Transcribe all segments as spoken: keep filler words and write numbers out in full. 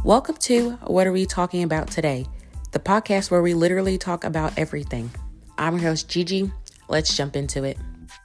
Welcome to What Are We Talking About Today? The podcast where we literally talk about everything. I'm your host, Gigi. Let's jump into it.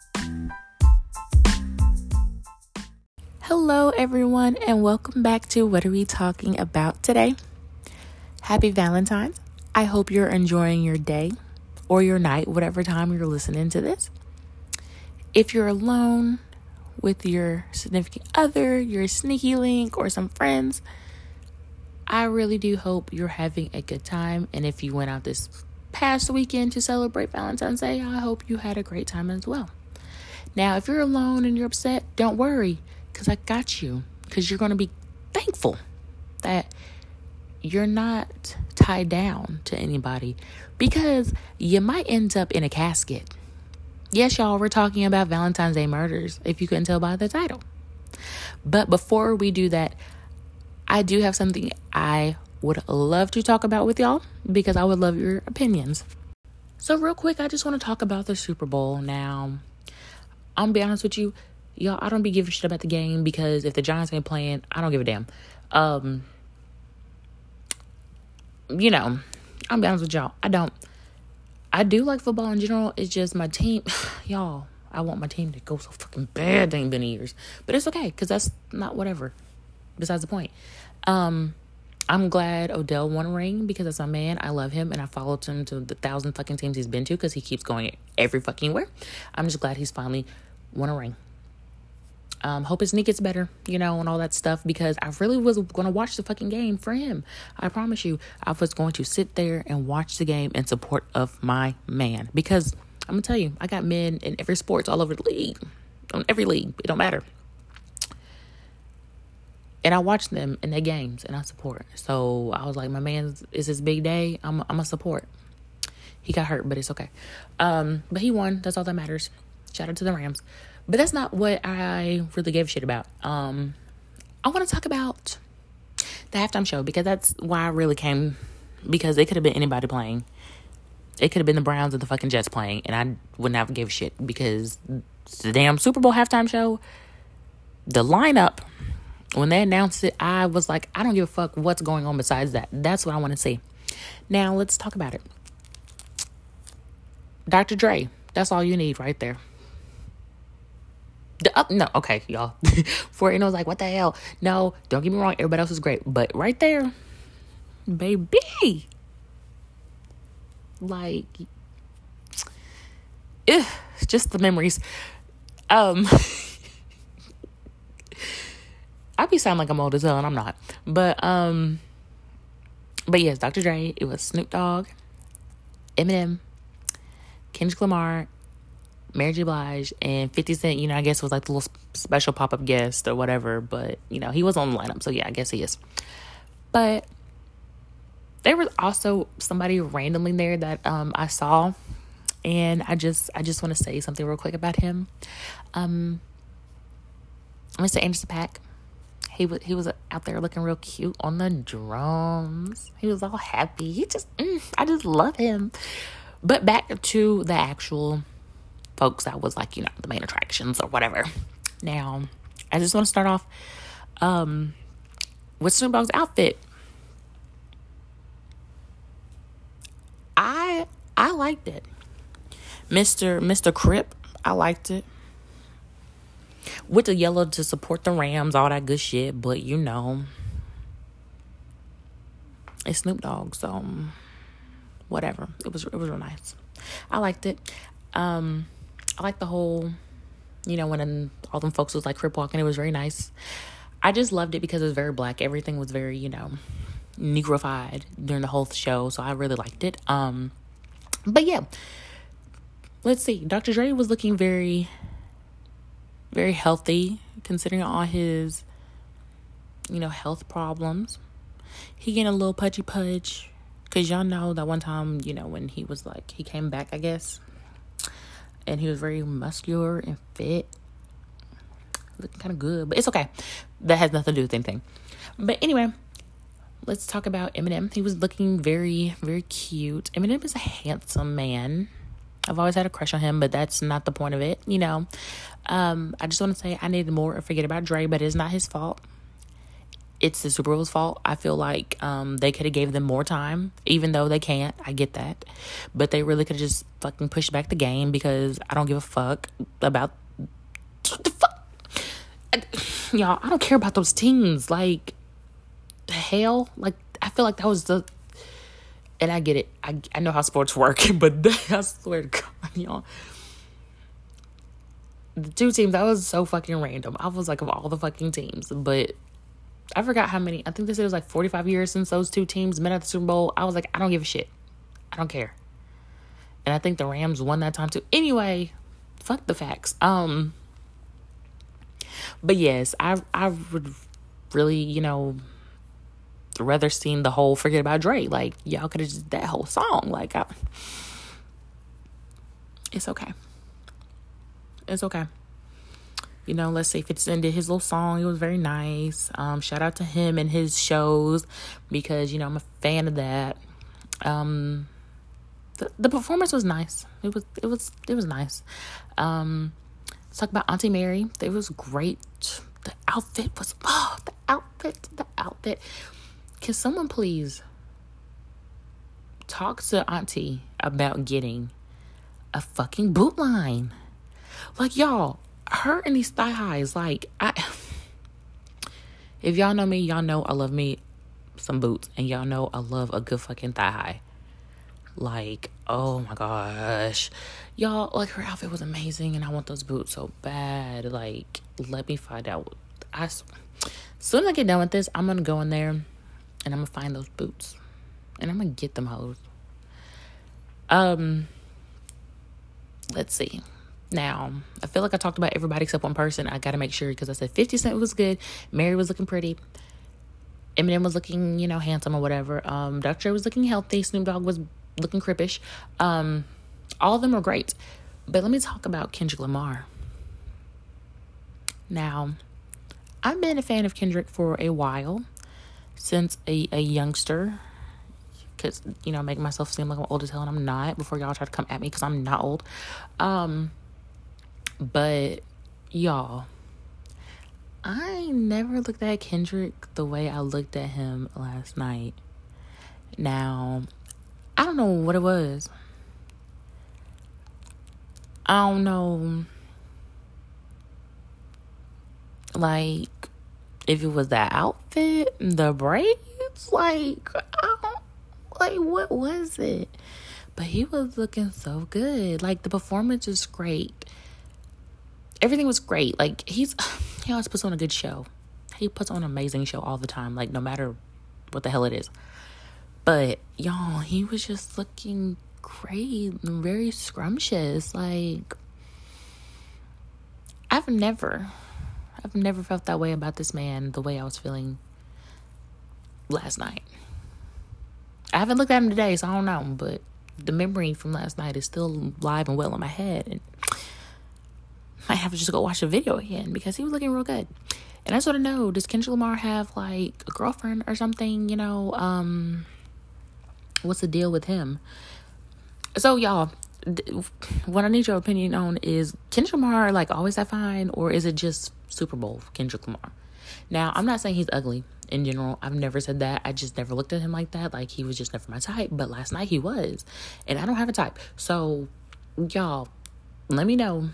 Hello, everyone, and welcome back to What Are We Talking About Today? Happy Valentine's. I hope you're enjoying your day or your night, whatever time you're listening to this. If you're alone with your significant other, your sneaky link, or some friends, I really do hope you're having a good time. And if you went out this past weekend to celebrate Valentine's Day, I hope you had a great time as well. Now, if you're alone and you're upset, don't worry, because I got you. Because you're going to be thankful that you're not tied down to anybody, because you might end up in a casket. Yes, y'all, we're talking about Valentine's Day murders, if you couldn't tell by the title. But before we do that, I do have something I would love to talk about with y'all, because I would love your opinions. So real quick, I just want to talk about the Super Bowl. Now, I'm going to be honest with you, y'all, I don't be giving shit about the game, because if the Giants ain't playing, I don't give a damn. Um, you know, I'm going to be honest with y'all, I don't. I do like football in general. It's just my team, y'all, I want my team to go so fucking bad. They ain't been in years. But it's okay, because that's not whatever. Besides the point. Um, I'm glad Odell won a ring, because as a man, I love him, and I followed him to the thousand fucking teams he's been to, because he keeps going every fucking where. I'm just glad he's finally won a ring. Um, hope his knee gets better, you know, and all that stuff, because I really was going to watch the fucking game for him. I promise you, I was going to sit there and watch the game in support of my man, because I'm going to tell you, I got men in every sports all over the league, on every league. It don't matter. And I watch them in their games, and I support. So I was like, my man is his big day. I'm I'm a support. He got hurt, but it's okay. Um, but he won. That's all that matters. Shout out to the Rams. But that's not what I really gave a shit about. Um, I want to talk about the halftime show, because that's why I really came. Because it could have been anybody playing. It could have been the Browns or the fucking Jets playing, and I wouldn't have gave a shit, because the damn Super Bowl halftime show, the lineup, when they announced it, I was like, I don't give a fuck what's going on besides that. That's what I want to see. Now, let's talk about it. Doctor Dre, that's all you need right there. The, uh, no, okay, y'all. For it was like, what the hell? No, don't get me wrong. Everybody else is great. But right there, baby. Like, ugh, just the memories. Um... I be sounding like I'm old as hell, and I'm not. But, um, but yes, Doctor Dre, it was Snoop Dogg, Eminem, Kendrick Lamar, Mary J. Blige, and fifty Cent, you know, I guess was like the little special pop-up guest or whatever. But, you know, he was on the lineup, so yeah, I guess he is. But there was also somebody randomly there that um, I saw, and I just, I just want to say something real quick about him. Um, Mister Anderson .Paak. He was he was out there looking real cute on the drums. He was all happy. He just, mm, I just love him. But back to the actual folks that was like, you know, the main attractions or whatever. Now, I just want to start off um, with Snoop Dogg's outfit. I I liked it. Mister Mister Crip, I liked it. With the yellow to support the Rams, all that good shit. But, you know, it's Snoop Dogg, so whatever. It was it was real nice. I liked it. Um, I liked the whole, you know, when all them folks was like crip walking. It was very nice. I just loved it because it was very black. Everything was very, you know, negrified during the whole show. So I really liked it. Um, but, yeah. Let's see. Doctor Dre was looking very... very healthy, considering all his, you know, health problems. He getting a little pudgy pudge, because y'all know that one time, you know, when he was like, he came back, I guess, and he was very muscular and fit, looking kind of good, but it's okay. That has nothing to do with anything. But anyway, let's talk about Eminem. He was looking very, very cute. Eminem is a handsome man. I've always had a crush on him, but that's not the point of it, you know. Um, I just want to say I needed more of Forget About Dre, but it's not his fault. it's the Super Bowl's fault. I feel like um, they could have gave them more time, even though they can't. I get that. But they really could have just fucking pushed back the game, because I don't give a fuck about the fuck. I, y'all, I don't care about those teams. Like, the hell? Like, I feel like that was the... And I get it. I, I know how sports work, but I swear to God, y'all. The two teams, that was so fucking random. I was like, of all the fucking teams. But I forgot how many. I think they said it was like forty-five years since those two teams met at the Super Bowl. I was like, I don't give a shit. I don't care. And I think the Rams won that time too. Anyway, fuck the facts. Um, but yes, I I would really, you know, rather seen the whole Forget About Dre. Like, y'all could have just that whole song. Like, I, it's okay. It's okay. You know, let's say fifty Cent did his little song. It was very nice. Um, shout out to him and his shows, because, you know, I'm a fan of that. Um, the, the performance was nice. It was, it was, it was nice. Um, let's talk about Auntie Mary. It was great. The outfit was, oh, the outfit, the outfit. Can someone please talk to Auntie about getting a fucking boot line? Like, y'all, her and these thigh highs, like, I, if y'all know me, y'all know I love me some boots, and y'all know I love a good fucking thigh high. Like, oh my gosh, y'all, like, her outfit was amazing, and I want those boots so bad. Like, let me find out. I, as soon as I get done with this, I'm gonna go in there, and I'm gonna find those boots, and I'm gonna get them hoes. Um, let's see. Now, I feel like I talked about everybody except one person. I gotta make sure, because I said fifty Cent was good, Mary was looking pretty, Eminem was looking, you know, handsome or whatever. Um, Doctor Dre was looking healthy, Snoop Dogg was looking crippish. Um, all of them were great. But let me talk about Kendrick Lamar. Now, I've been a fan of Kendrick for a while, since a, a youngster. Because, you know, making myself seem like I'm old as hell, and I'm not, before y'all try to come at me, because I'm not old. Um... But, y'all, I never looked at Kendrick the way I looked at him last night. Now, I don't know what it was. I don't know, like, if it was that outfit, the braids, like, I don't, like, what was it? But he was looking so good. Like, the performance was great. Everything was great. Like, he's, he always puts on a good show. He puts on an amazing show all the time. Like, no matter what the hell it is. But, y'all, he was just looking great and very scrumptious. Like, I've never, I've never felt that way about this man the way I was feeling last night. I haven't looked at him today, so I don't know. But the memory from last night is still live and well in my head. And I have to just go watch the video again, because he was looking real good. And I just want to know, does Kendrick Lamar have, like, a girlfriend or something? You know, um, what's the deal with him? So, y'all, th- what I need your opinion on is, Kendrick Lamar, like, always that fine, or is it just Super Bowl Kendrick Lamar? Now, I'm not saying he's ugly in general. I've never said that. I just never looked at him like that. Like, he was just never my type. But last night he was. And I don't have a type. So, y'all, let me know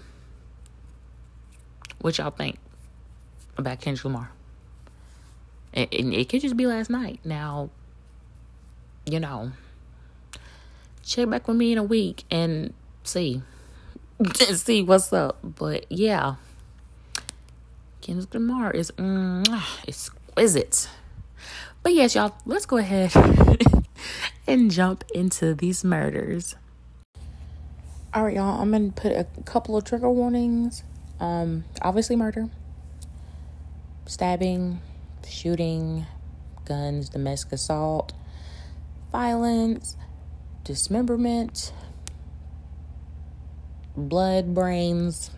what y'all think about Kendrick Lamar. And, and it could just be last night. Now, you know, check back with me in a week and see. see what's up. But yeah, Kendrick Lamar is mm, exquisite. But yes, y'all, let's go ahead and jump into these murders. All right, y'all, I'm going to put a couple of trigger warnings. Um, obviously murder, stabbing, shooting, guns, domestic assault, violence, dismemberment, blood, brains,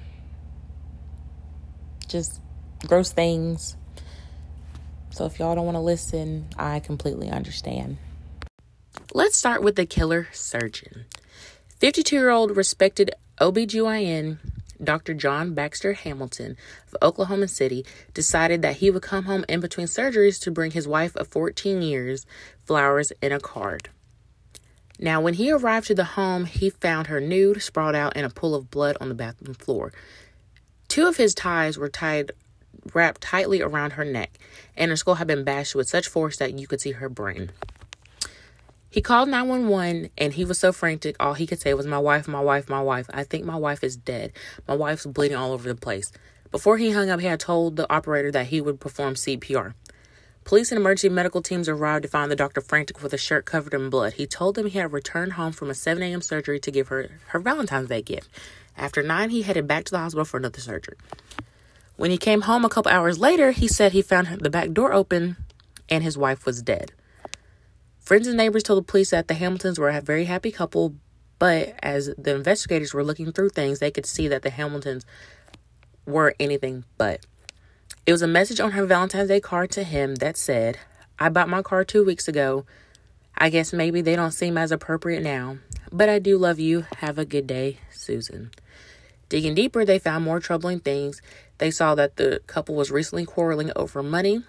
just gross things. So if y'all don't want to listen, I completely understand. Let's start with the killer surgeon. fifty-two-year-old respected O B G Y N Doctor John Baxter Hamilton of Oklahoma City decided that he would come home in between surgeries to bring his wife of fourteen years flowers in a card. Now, when he arrived to the home, he found her nude, sprawled out in a pool of blood on the bathroom floor. Two of his ties were tied, wrapped tightly around her neck, and her skull had been bashed with such force that you could see her brain. He called nine one one, and he was so frantic, all he could say was, "My wife, my wife, my wife. I think my wife is dead. My wife's bleeding all over the place." Before he hung up, he had told the operator that he would perform C P R. Police and emergency medical teams arrived to find the doctor frantic with a shirt covered in blood. He told them he had returned home from a seven a.m. surgery to give her her Valentine's Day gift. After nine, he headed back to the hospital for another surgery. When he came home a couple hours later, he said he found the back door open and his wife was dead. Friends and neighbors told the police that the Hamiltons were a very happy couple, but as the investigators were looking through things, they could see that the Hamiltons were anything but. It was a message on her Valentine's Day card to him that said, "I bought my car two weeks ago. I guess maybe they don't seem as appropriate now, but I do love you. Have a good day, Susan." Digging deeper, they found more troubling things. They saw that the couple was recently quarreling over money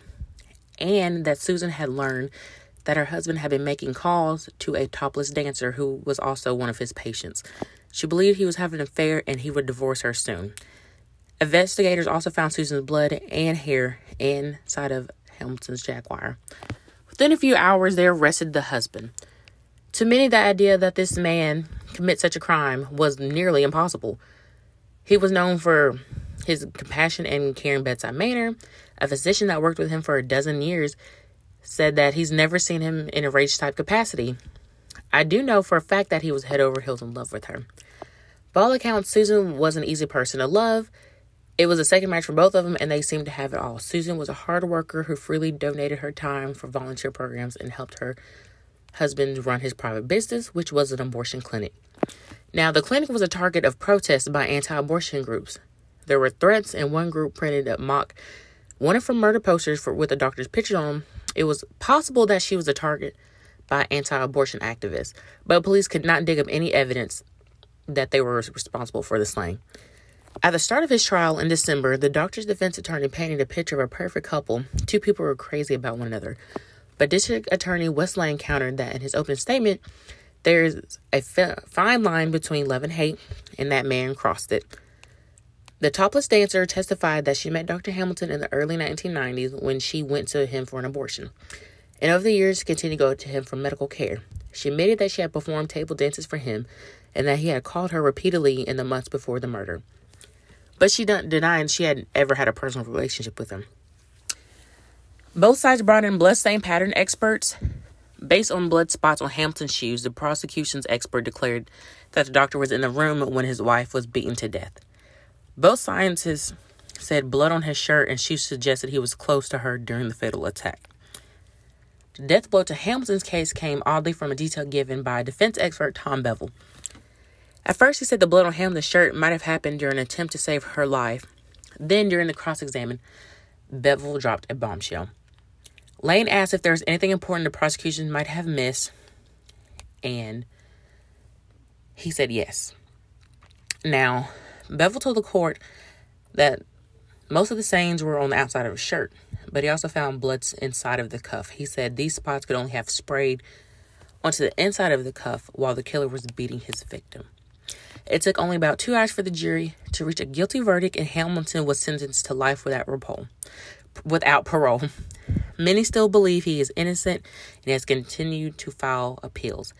and that Susan had learned that her husband had been making calls to a topless dancer who was also one of his patients. She believed he was having an affair and he would divorce her soon. Investigators also found Susan's blood and hair inside of Hamilton's Jaguar. Within a few hours, they arrested the husband. To many, the idea that this man commit such a crime was nearly impossible. He was known for his compassion and caring bedside manner. A physician that worked with him for a dozen years said that he's never seen him in a rage-type capacity. I do know for a fact that he was head over heels in love with her. By all accounts, Susan was an easy person to love. It was a second match for both of them, and they seemed to have it all. Susan was a hard worker who freely donated her time for volunteer programs and helped her husband run his private business, which was an abortion clinic. Now, the clinic was a target of protests by anti-abortion groups. There were threats, and one group printed a mock wanted for murder posters for, with the doctor's picture on them. It was possible that she was a target by anti-abortion activists, but police could not dig up any evidence that they were responsible for the slaying. At the start of his trial in December, the doctor's defense attorney painted a picture of a perfect couple. Two people were crazy about one another. But District Attorney Wes Lane countered that in his opening statement, there's a f- fine line between love and hate, and that man crossed it. The topless dancer testified that she met Doctor Hamilton in the early nineteen nineties when she went to him for an abortion, and over the years continued to go to him for medical care. She admitted that she had performed table dances for him and that he had called her repeatedly in the months before the murder. But she denied she had ever had a personal relationship with him. Both sides brought in blood-stain pattern experts. Based on blood spots on Hamilton's shoes, the prosecution's expert declared that the doctor was in the room when his wife was beaten to death. Both scientists said blood on his shirt and shoes suggested he was close to her during the fatal attack. The death blow to Hamilton's case came oddly from a detail given by defense expert Tom Bevel. At first, he said the blood on Hamilton's shirt might have happened during an attempt to save her life. Then, during the cross-examination, Bevel dropped a bombshell. Lane asked if there was anything important the prosecution might have missed, and he said yes. Now, Bevel told the court that most of the stains were on the outside of his shirt, but he also found blood inside of the cuff. He said these spots could only have sprayed onto the inside of the cuff while the killer was beating his victim. It took only about two hours for the jury to reach a guilty verdict, and Hamilton was sentenced to life without parole. Without parole. Many still believe he is innocent and has continued to file appeals.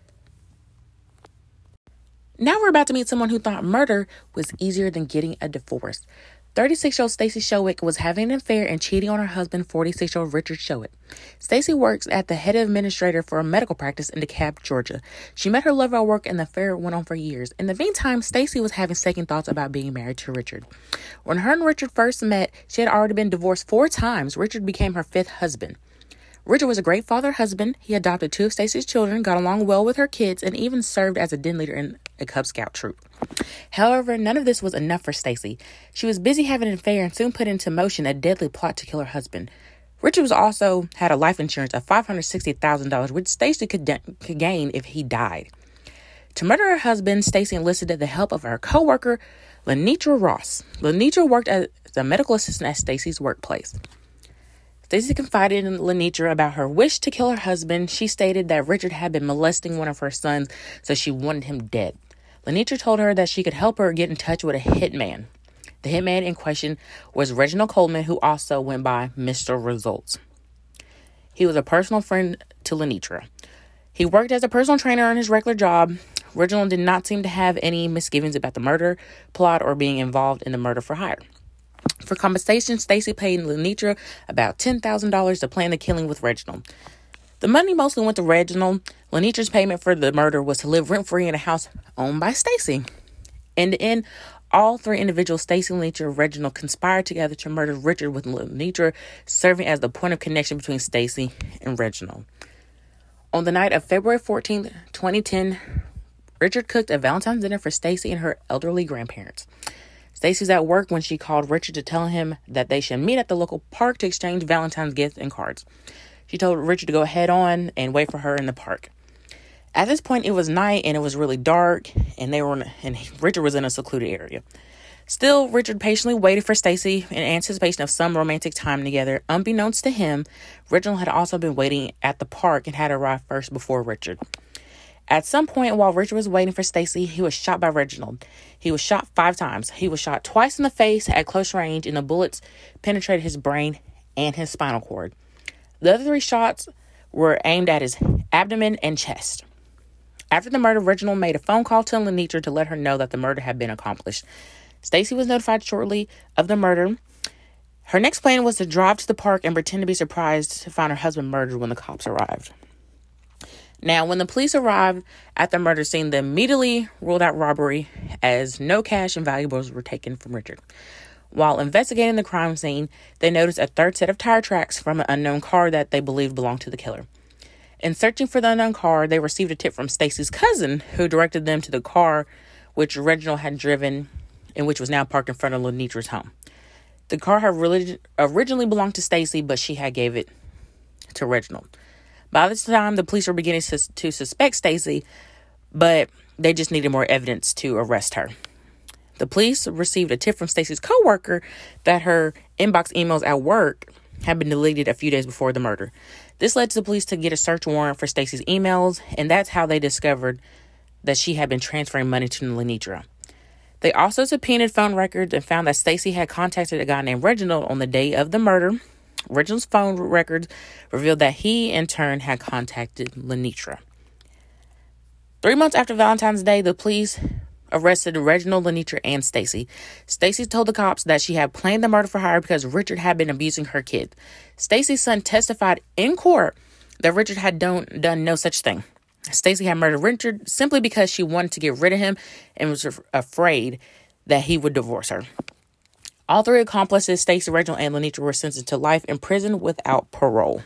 Now we're about to meet someone who thought murder was easier than getting a divorce. thirty-six-year-old Stacy Showick was having an affair and cheating on her husband, forty-six-year-old Richard Showick. Stacy works at the head administrator for a medical practice in DeKalb, Georgia. She met her lover at work and the affair went on for years. In the meantime, Stacy was having second thoughts about being married to Richard. When her and Richard first met, she had already been divorced four times. Richard became her fifth husband. Richard was a great father husband. He adopted two of Stacy's children, got along well with her kids, and even served as a den leader in a Cub Scout troop. However, none of this was enough for Stacy. She was busy having an affair and soon put into motion a deadly plot to kill her husband. Richard was also had a life insurance of five hundred sixty thousand dollars, which Stacy could, de- could gain if he died. To murder her husband, Stacy enlisted the help of her co-worker, Lenitra Ross. Lenitra worked as a medical assistant at Stacy's workplace. Stacy confided in Lenitra about her wish to kill her husband. She stated that Richard had been molesting one of her sons, so she wanted him dead. Lenitra told her that she could help her get in touch with a hitman. The hitman in question was Reginald Coleman, who also went by Mister Results. He was a personal friend to Lenitra. He worked as a personal trainer on his regular job. Reginald did not seem to have any misgivings about the murder plot or being involved in the murder for hire. For compensation, Stacy paid Lenitra about ten thousand dollars to plan the killing with Reginald. The money mostly went to Reginald. Lenitra's payment for the murder was to live rent-free in a house owned by Stacy. In the end, all three individuals, Stacy, Lenitra, and Reginald, conspired together to murder Richard, with Lenitra serving as the point of connection between Stacy and Reginald. On the night of February fourteenth, twenty ten, Richard cooked a Valentine's dinner for Stacy and her elderly grandparents. Stacy was at work when she called Richard to tell him that they should meet at the local park to exchange Valentine's gifts and cards. She told Richard to go head on and wait for her in the park. At this point, it was night and it was really dark, and they were in, and Richard was in a secluded area. Still, Richard patiently waited for Stacy in anticipation of some romantic time together. Unbeknownst to him, Reginald had also been waiting at the park and had arrived first before Richard. At some point while Richard was waiting for Stacy, he was shot by Reginald. He was shot five times. He was shot twice in the face at close range, and the bullets penetrated his brain and his spinal cord. The other three shots were aimed at his abdomen and chest. After the murder, Reginald made a phone call to Lenitra to let her know that the murder had been accomplished. Stacy was notified shortly of the murder. Her next plan was to drive to the park and pretend to be surprised to find her husband murdered when the cops arrived. Now, when the police arrived at the murder scene, they immediately ruled out robbery, as no cash and valuables were taken from Richard. While investigating the crime scene, they noticed a third set of tire tracks from an unknown car that they believed belonged to the killer. In searching for the unknown car, they received a tip from Stacy's cousin, who directed them to the car which Reginald had driven and which was now parked in front of Lenitra's home. The car had really originally belonged to Stacy, but she had gave it to Reginald. By this time, the police were beginning to, to suspect Stacy, but they just needed more evidence to arrest her. The police received a tip from Stacy's co-worker that her inbox emails at work had been deleted a few days before the murder. This led to the police to get a search warrant for Stacy's emails, and that's how they discovered that she had been transferring money to Lenitra. They also subpoenaed phone records and found that Stacy had contacted a guy named Reginald on the day of the murder. Reginald's phone records revealed that he, in turn, had contacted Lenitra. Three months after Valentine's Day, the police arrested Reginald, Lenitra, and Stacy. Stacy told the cops that she had planned the murder for hire because Richard had been abusing her kid. Stacy's son testified in court that Richard had done, done no such thing. Stacy had murdered Richard simply because she wanted to get rid of him and was af- afraid that he would divorce her. All three accomplices, Stacy, Reginald, and Lenitra, were sentenced to life in prison without parole.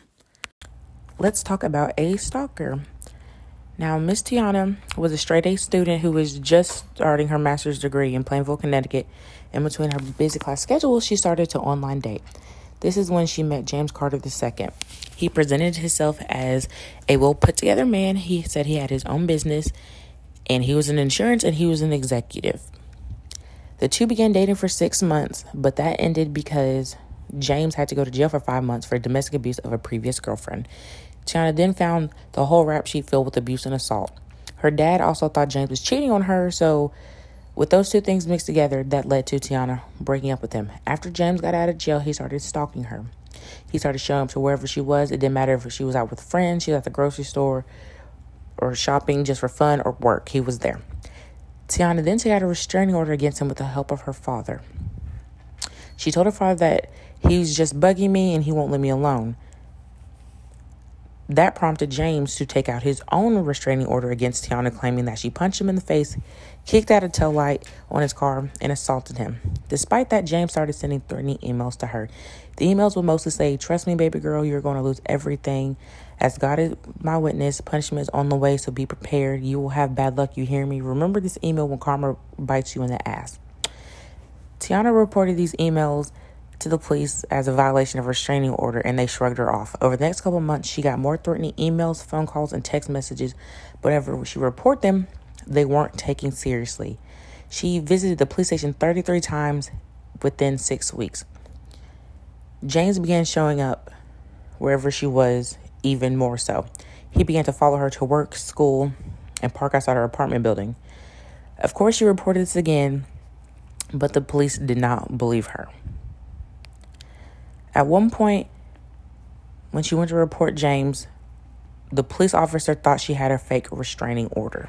Let's talk about a stalker. Now, Miss Tiana was a straight-A student who was just starting her master's degree in Plainville, Connecticut. In between her busy class schedule, she started to online date. This is when she met James Carter the Second. He presented himself as a well-put-together man. He said he had his own business, and he was in insurance, and he was an executive. The two began dating for six months, but that ended because James had to go to jail for five months for domestic abuse of a previous girlfriend. Tiana then found the whole rap sheet filled with abuse and assault. Her dad also thought James was cheating on her, so with those two things mixed together, that led to Tiana breaking up with him. After James got out of jail, he started stalking her. He started showing up to wherever she was. It didn't matter if she was out with friends, she was at the grocery store, or shopping just for fun or work. He was there. Tiana then took out a restraining order against him with the help of her father. She told her father that he's just bugging me and he won't leave me alone. That prompted James to take out his own restraining order against Tiana, claiming that she punched him in the face, kicked out a tail light on his car, and assaulted him. Despite that, James started sending threatening emails to her. The emails would mostly say, "Trust me, baby girl, you're going to lose everything. As God is my witness, punishment is on the way, so be prepared. You will have bad luck, you hear me? Remember this email when karma bites you in the ass." Tiana reported these emails to the police as a violation of a restraining order, and they shrugged her off. Over the next couple of months, she got more threatening emails, phone calls, and text messages. But whenever she reported them, they weren't taken seriously. She visited the police station thirty-three times within six weeks. James began showing up wherever she was even more so. He began to follow her to work, school, and park outside her apartment building. Of course, she reported this again, but the police did not believe her. At one point, when she went to report James, the police officer thought she had a fake restraining order.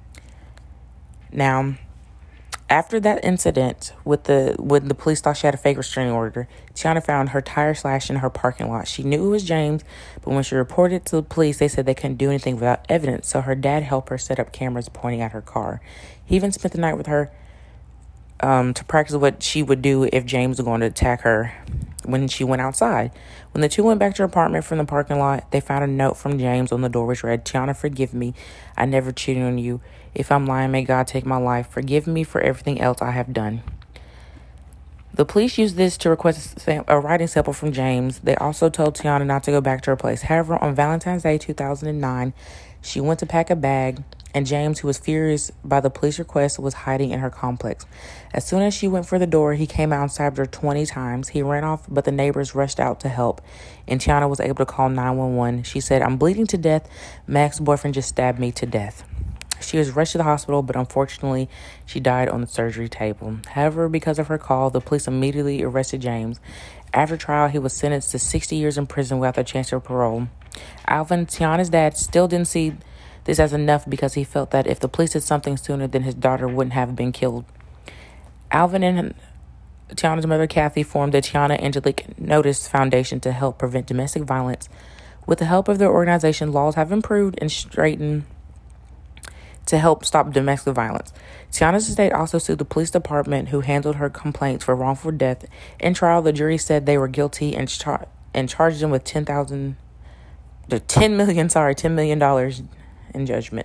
Now, after that incident with the when the police thought she had a fake restraining order, Tiana found her tire slashed in her parking lot. She knew it was James, but when she reported it to the police, they said they couldn't do anything without evidence. So her dad helped her set up cameras pointing at her car. He even spent the night with her um, to practice what she would do if James was going to attack her when she went outside. When the two went back to her apartment from the parking lot, they found a note from James on the door which read, "Tiana, forgive me. I never cheated on you. If I'm lying, may God take my life. Forgive me for everything else I have done." The police used this to request a, sam- a writing sample from James. They also told Tiana not to go back to her place. However, on Valentine's Day two thousand nine, she went to pack a bag, and James, who was furious by the police request, was hiding in her complex. As soon as she went for the door, he came out and stabbed her twenty times. He ran off, but the neighbors rushed out to help, and Tiana was able to call nine one one. She said, "I'm bleeding to death. My ex-boyfriend just stabbed me to death." She was rushed to the hospital, but unfortunately, she died on the surgery table. However, because of her call, the police immediately arrested James. After trial, he was sentenced to sixty years in prison without a chance of parole. Alvin, Tiana's dad, still didn't see this as enough because he felt that if the police did something sooner, then his daughter wouldn't have been killed. Alvin and Tiana's mother, Kathy, formed the Tiana Angelique Notice Foundation to help prevent domestic violence. With the help of their organization, laws have improved and straightened to help stop domestic violence. Tiana's estate also sued the police department who handled her complaints for wrongful death. In trial, the jury said they were guilty and, char- and charged them with ten thousand, ten million, sorry, ten million dollars in judgment.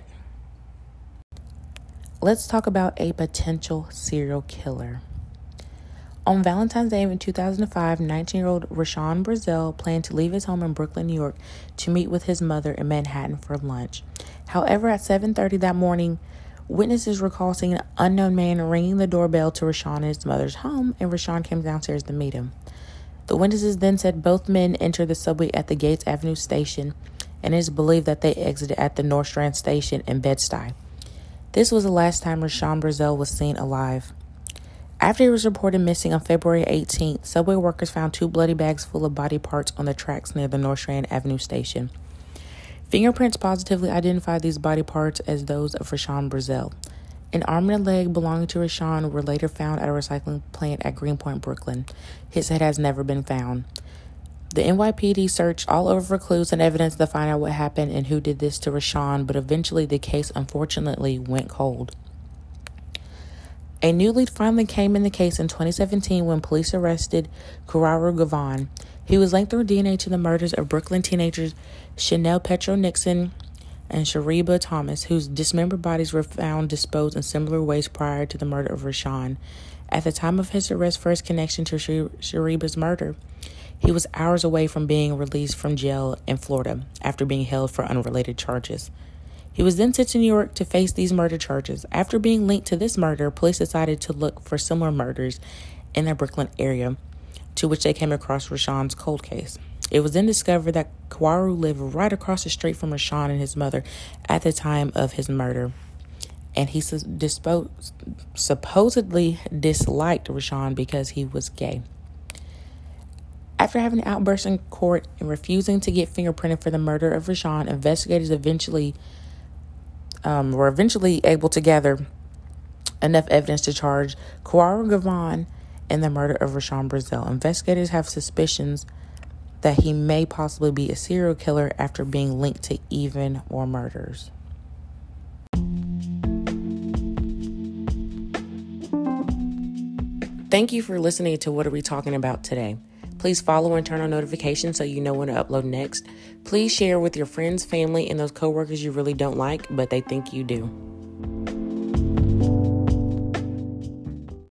Let's talk about a potential serial killer. On Valentine's Day in two thousand five, nineteen-year-old Rashawn Brazel planned to leave his home in Brooklyn, New York, to meet with his mother in Manhattan for lunch. However, at seven thirty that morning, witnesses recall seeing an unknown man ringing the doorbell to Rashawn and his mother's home, and Rashawn came downstairs to meet him. The witnesses then said both men entered the subway at the Gates Avenue station, and it is believed that they exited at the North Strand station in Bed-Stuy. This was the last time Rashawn Brazel was seen alive. After he was reported missing on February eighteenth, subway workers found two bloody bags full of body parts on the tracks near the North Strand Avenue station. Fingerprints positively identified these body parts as those of Rashawn Brazel. An arm and a leg belonging to Rashawn were later found at a recycling plant at Greenpoint, Brooklyn. His head has never been found. The N Y P D searched all over for clues and evidence to find out what happened and who did this to Rashawn, but eventually the case unfortunately went cold. A new lead finally came in the case in twenty seventeen when police arrested Kuraru Gavan. He was linked through D N A to the murders of Brooklyn teenagers Chanel Petro Nixon and Shariba Thomas, whose dismembered bodies were found disposed in similar ways prior to the murder of Rashawn. At the time of his arrest for his connection to Shariba's murder, he was hours away from being released from jail in Florida after being held for unrelated charges. He was then sent to New York to face these murder charges. After being linked to this murder, police decided to look for similar murders in the Brooklyn area, to which they came across Rashawn's cold case. It was then discovered that Kuraru lived right across the street from Rashawn and his mother at the time of his murder, and he dispo- supposedly disliked Rashawn because he was gay. After having an outburst in court and refusing to get fingerprinted for the murder of Rashawn, investigators eventually um, were eventually able to gather enough evidence to charge Kuraru Gavan in the murder of Rashawn Brazel. Investigators have suspicions that he may possibly be a serial killer after being linked to even more murders. Thank you for listening to What Are We Talking About Today. Please follow and turn on notifications so you know when to upload next. Please share with your friends, family, and those coworkers you really don't like, but they think you do.